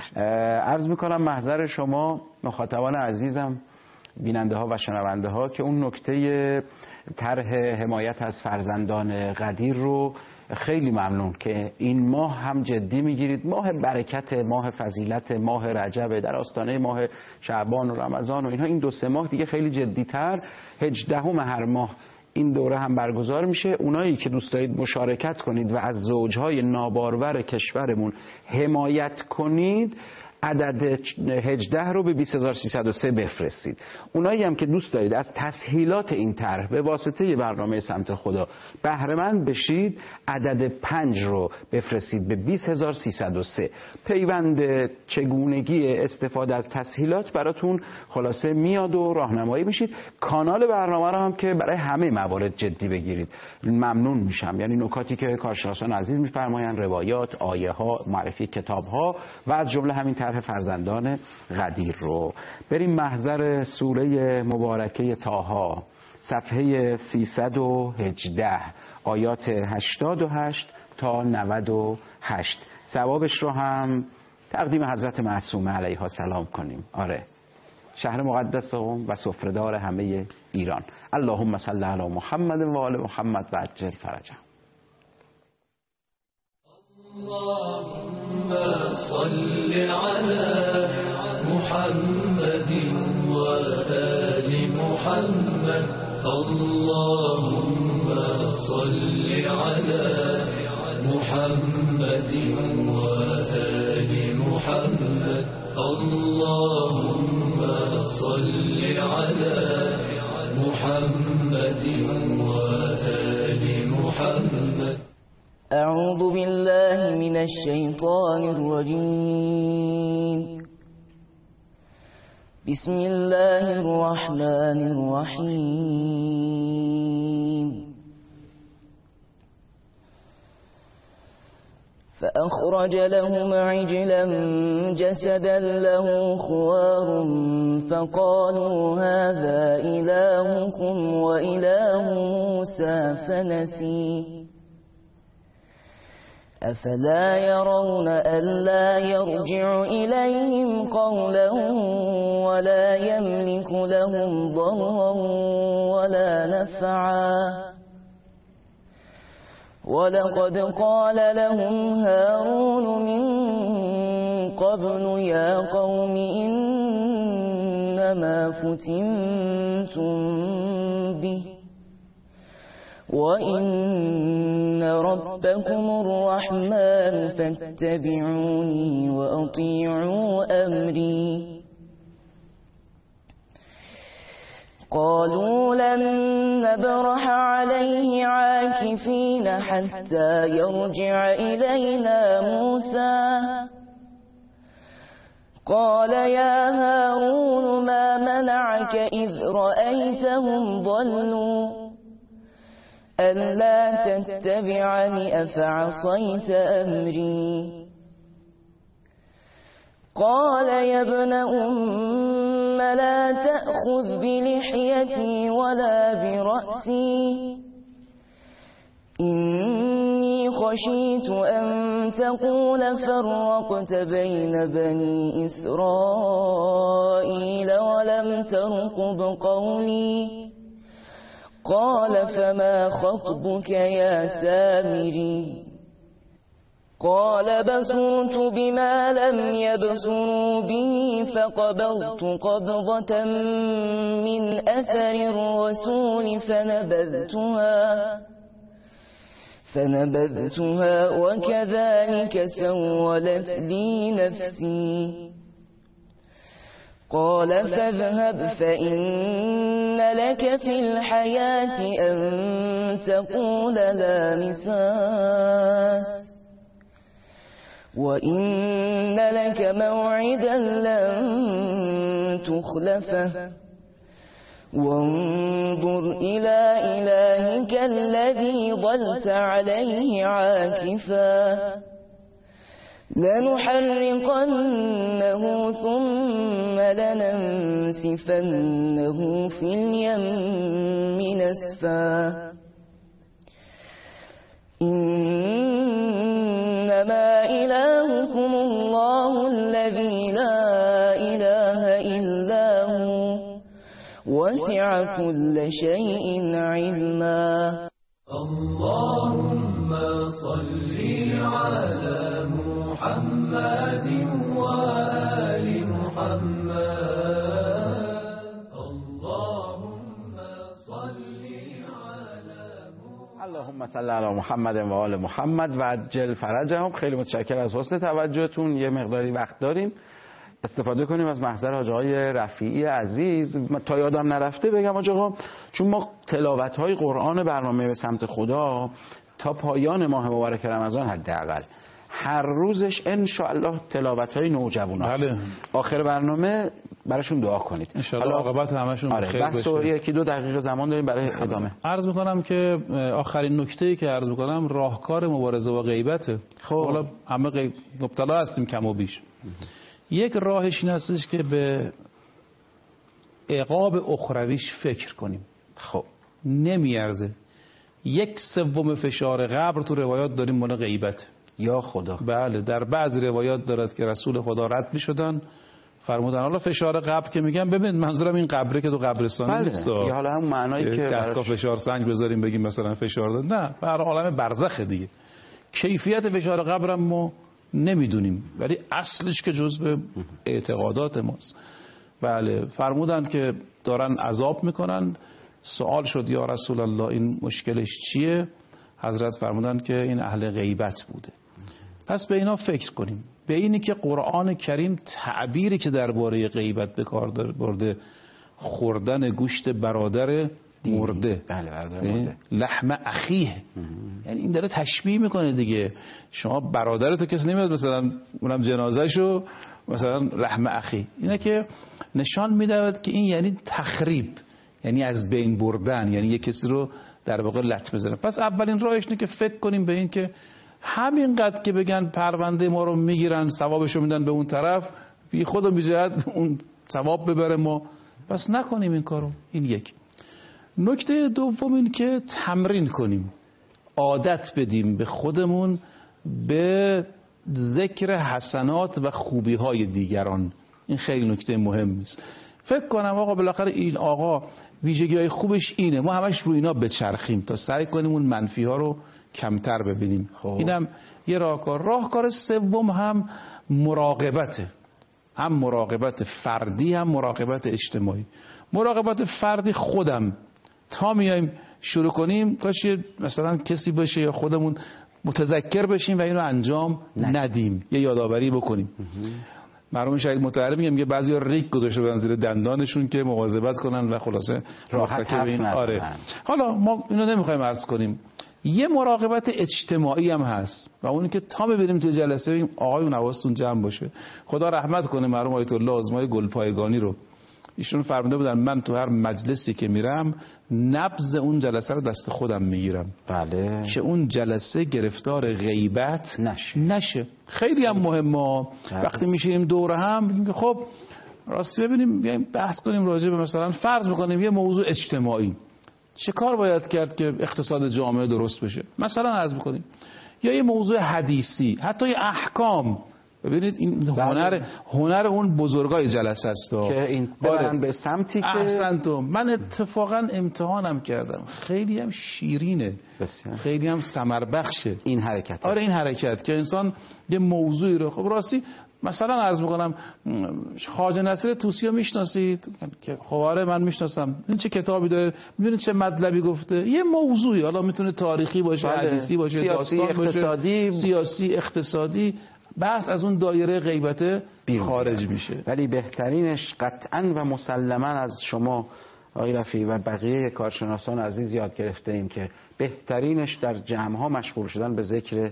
عرض میکنم محضر شما مخاطبان عزیزم، بیننده ها و شنونده ها، که اون نکته طرح حمایت از فرزندان قدیر رو خیلی ممنون که این ماه هم جدی میگیرید. ماه برکت، ماه فضیلت، ماه رجب، در آستانه ماه شعبان و رمضان و اینها، این دو سه ماه دیگه خیلی جدی‌تر. هجدهم هر ماه این دوره هم برگزار میشه. اونایی که دوست دارید مشارکت کنید و از زوجهای نابارور کشورمون حمایت کنید، عدد هجده رو به بیست هزار و سیصد و سه بفرستید. اونایی هم که دوست دارید از تسهیلات این طرح به واسطه برنامه سمت خدا بهره مند بشید، عدد پنج رو بفرستید به بیست هزار و سیصد و سه. پیوند چگونگی استفاده از تسهیلات براتون خلاصه میاد و راهنمایی میشید. کانال برنامه رو هم که برای همه موارد جدی بگیرید، ممنون میشم. یعنی نکاتی که کارشناسان عزیز میفرمایند، روایات، آیه ها، معرفی کتاب ها و از جمله همین طرح فرزندان قدیر رو. بریم محضر سوره مبارکه طه، صفحه سیصد و هجده، آیات هشتاد و هشت تا نود و هشت. ثوابش رو هم تقدیم حضرت معصومه علیها السلام کنیم. آره، شهر مقدس قم و سفره‌دار همه ایران. اللهم صل علی محمد و آل محمد و عجل فرجهم. اللهم صل على محمد وآل محمد. اللهم صل على محمد وآل محمد. اللهم صل على محمد وآل محمد. أعوذ بالله من الشيطان الرجيم. بسم الله الرحمن الرحيم. فأخرج لهم عجلا جسدا له خوار فقالوا هذا إلهكم وإله موسى فنسي أفلا يرون ألا يرجع إليهم قولا ولا يملك لهم ضرا ولا نفعا ولقد قال لهم هارون من قبل يا قوم إنما فتنتم به وإن ربكم الرحمن فاتبعوني وأطيعوا أمري. قالوا لن نبرح عليه عاكفين حتى يرجع إلينا موسى. قال يا هارون ما منعك إذ رأيتهم ضلوا ألا تتبعني أفعصيت أمري. قال يا ابن أم لا تأخذ بلحيتي ولا برأسي إني خشيت أن تقول فرقت بين بني إسرائيل ولم ترقب قولي. قال فما خطبك يا سامري. قال بصرت بما لم يبصروا به فقبضت قبضة من أثر الرسول فنبذتها فنبذتها وكذلك سولت لي نفسي. قال فاذهب فإن لك في الحياة أن تقول لا مساس وإن لك موعدا لن تخلفه وانظر إلى إلهك الذي ظلت عليه عاكفا لنحرقنه ثم لننسفنه في اليم نسفا. إنما إلهكم الله الذي لا إله إلا هو وسع كل شيء علما. اللهم صل على محمد وآل محمد. اللهم صل على محمد اللهم صل علی محمد و آل محمد و عجل فرجهم. خیلی متشکرم از حسن توجهتون. یه مقداری وقت داریم استفاده کنیم از محضر حاج آقای رفیعی عزیز. تا یادم نرفته بگم حاج آقا، چون ما تلاوت‌های قرآن برنامه به سمت خدا تا پایان ماه مبارک رمضان حداقل هر روزش ان شاء الله تلاوت‌های نوجواناست. بله. آخر برنامه براشون دعا کنید. ان شاء الله عاقبت همشون آره بخیر بس بشه. یکی دو دقیقه زمان داریم برای ادامه. عرض میکنم که آخرین نکته‌ای که عرض میکنم راهکار مبارزه با غیبته. خب حالا همه غیب مبتلا هستیم کم و بیش. یک راهش این هستش که به عقاب اخرویش فکر کنیم. خب نمیارزه یک سوم فشار قبر تو روایات داریم مال غیبت. یا خدا. بله در بعض روایات دارد که رسول خدا رد می شدن فرمودن حالا فشار قبر که میگم ببین منظورم این قبره که تو قبرستان نیست. یا حالا هم معنایی که دستگاه فشار سنگ بذاریم بگیم مثلا فشار داد، نه بر عالم برزخ دیگه. کیفیت فشار قبرم ما نمیدونیم ولی اصلش که جزء اعتقادات ماست. بله فرمودن که دارن عذاب میکنن. سوال شد یا رسول الله این مشکلش چیه؟ حضرت فرمودن که این اهل غیبت بوده. پس به اینا فکر کنیم، به اینی که قرآن کریم تعبیری که درباره غیبت به کار برده خوردن گوشت برادر مرده. بله برادر مرده. لحم اخیه. یعنی این داره تشبیه میکنه دیگه. شما برادرتو کسی نمیاد مثلا اونم جنازهشو مثلا لحم اخی. اینه که نشان میدهد که این یعنی تخریب، یعنی از بین بردن، یعنی یک کسی رو در واقع لطمه بزنه. پس اولین راهش اینه که فکر کنیم به این که همینقدر که بگن پرونده ما رو میگیرن ثوابشو میدن به اون طرف، بی خود و بی جهت اون ثواب ببره ما، پس نکنیم این کارو. این یک. نکته دوم این که تمرین کنیم، عادت بدیم به خودمون به ذکر حسنات و خوبی های دیگران. این خیلی نکته مهمی است. فکر کنم آقا بالاخره این آقا ویژگی های خوبش اینه، ما همش رو اینا بچرخیم تا سعی کنیم اون منفی ها رو کمتر ببینیم. خب. اینم یه راهکار. راهکار سوم هم مراقبته، هم مراقبت فردی هم مراقبت اجتماعی. مراقبت فردی خودم تا میایم شروع کنیم کاش مثلا کسی باشه یا خودمون متذکر بشیم و اینو انجام ندیم، یه یادآوری بکنیم. مرحوم شهید مطهری میگم که بعضیا ریگ گذاشته بودن زیر دندانشون که مواظبت کنن و خلاصه راحت این. آره. حالا ما اینو نمیخوایم عرض کنیم. یه مراقبت اجتماعی هم هست و اونی که تا ببینیم تو جلسه ببینیم آقایون حواستون جمع باشه. خدا رحمت کنه مرحوم آیت الله آزمای گلپایگانی رو. ایشون فرموده بودن من تو هر مجلسی که میرم نبض اون جلسه رو دست خودم میگیرم. بله. که اون جلسه گرفتار غیبت نشه. نشه. خیلی هم مهمه. بله. وقتی میشیم دور هم بگیم که خب راستی ببینیم بیایم بحث کنیم راجع به مثلا فرض میکنیم یه موضوع اجتماعی چه کار باید کرد که اقتصاد جامعه درست بشه مثلا عرض میکنیم، یا یه موضوع حدیثی، حتی یه احکام. ببینید این هنر هنر اون بزرگای جلسه است که این برن به سمتی که احسنتم. من اتفاقا امتحانم کردم، خیلی هم شیرینه، بسیار. خیلی هم ثمر بخشه این حرکت. آره این حرکت که انسان یه موضوعی رو خب راستی مثلا عرض میکنم خواجه نصیر طوسی رو میشناسید؟ که خب آره من میشناسم. این چه کتابی داره؟ میدونید چه مطلبی گفته؟ یه موضوعی، حالا میتونه تاریخی باشه، بله. حدیثی باشه، سیاسی، داستان اقتصادی باشه، سیاسی اقتصادی، بحث از اون دایره غیبت خارج میشه. ولی بهترینش قطعا و مسلما از شما آقای رفیعی و بقیه کارشناسان عزیز یاد گرفته ایم که بهترینش در جمع‌ها مشغول شدن به ذکر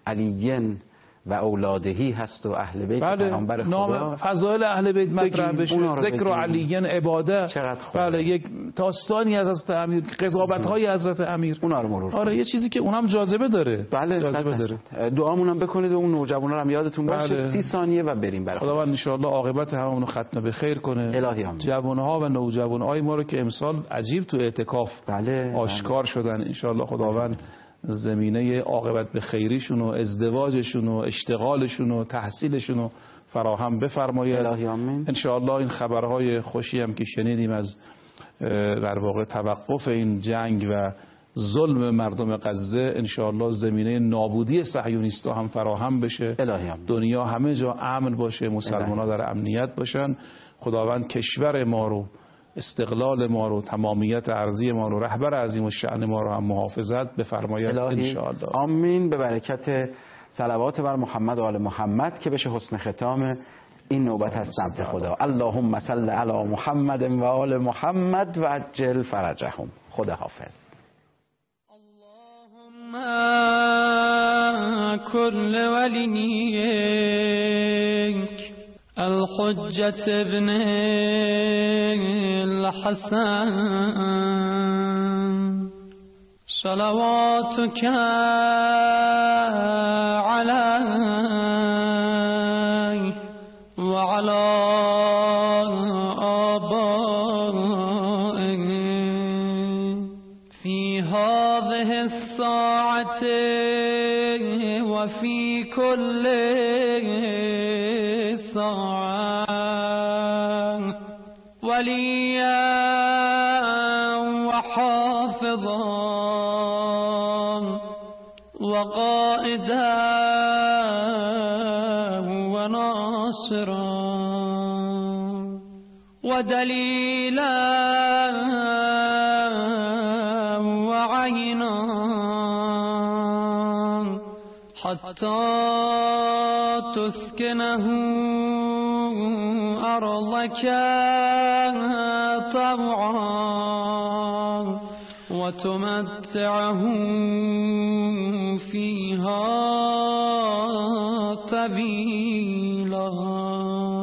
علیین و اولادهی هست و اهل بیت بله. پیامبر خدا. نام فضائل اهل بیت مطرح بشه، ذکر و علیین عباده. بله یک داستانی از حضرت امیر، قضاوت‌های حضرت امیر، اونا رو مرور. آره یه چیزی که اونم جاذبه داره. بله جاذبه داره. دعامون هم بکنید و اون نوجوانا رو هم یادتون باشه. بله. سی ثانیه و بریم برای خداوند ان شاء الله عاقبت هممون رو ختم به خیر کنه. الهی آمین. جوان‌ها و نوجوان‌های ما رو که امسال عجیب تو اعتکاف بله. آشکار بله. شدن ان شاء الله خداوند زمینه عاقبت به خیریشون و ازدواجشون و اشتغالشون و تحصیلشون رو فراهم بفرماید. الهی آمین. ان شاء الله این خبرهای خوشی هم که شنیدیم از در واقع توقف این جنگ و ظلم مردم غزه ان شاء الله زمینه نابودی صهیونیست‌ها هم فراهم بشه. الهی آمین. دنیا همه جا امن باشه، مسلمان‌ها در امنیت باشن. خداوند کشور ما رو، استقلال ما رو، تمامیت ارضی ما رو، رهبر عظیم الشأن ما رو هم محافظت بفرماید ان شاء الله. آمین. به برکت صلوات بر محمد و آل محمد که بشه حسن ختام این نوبت از سمت خدا. اللهم صل علی محمد و آل محمد و عجل فرجهم. خدا حافظ. اللهم كل وليك الحجة ابن الحسن صلواتك عليه وعلى آبائه في هذا هذه الساعة وفي كل ساعة وليا وحافظا وقائدا وناصرا ودليلا وعينا حتى تسكنه أرضك طوعا وتمتعه فيها طويلا.